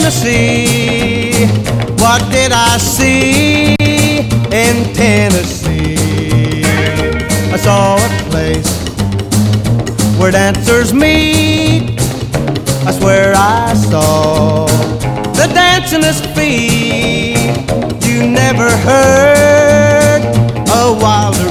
Tennessee. What did I see in Tennessee? I saw a place where dancers meet. I swear I saw the dancingest feet. You never heard a wilder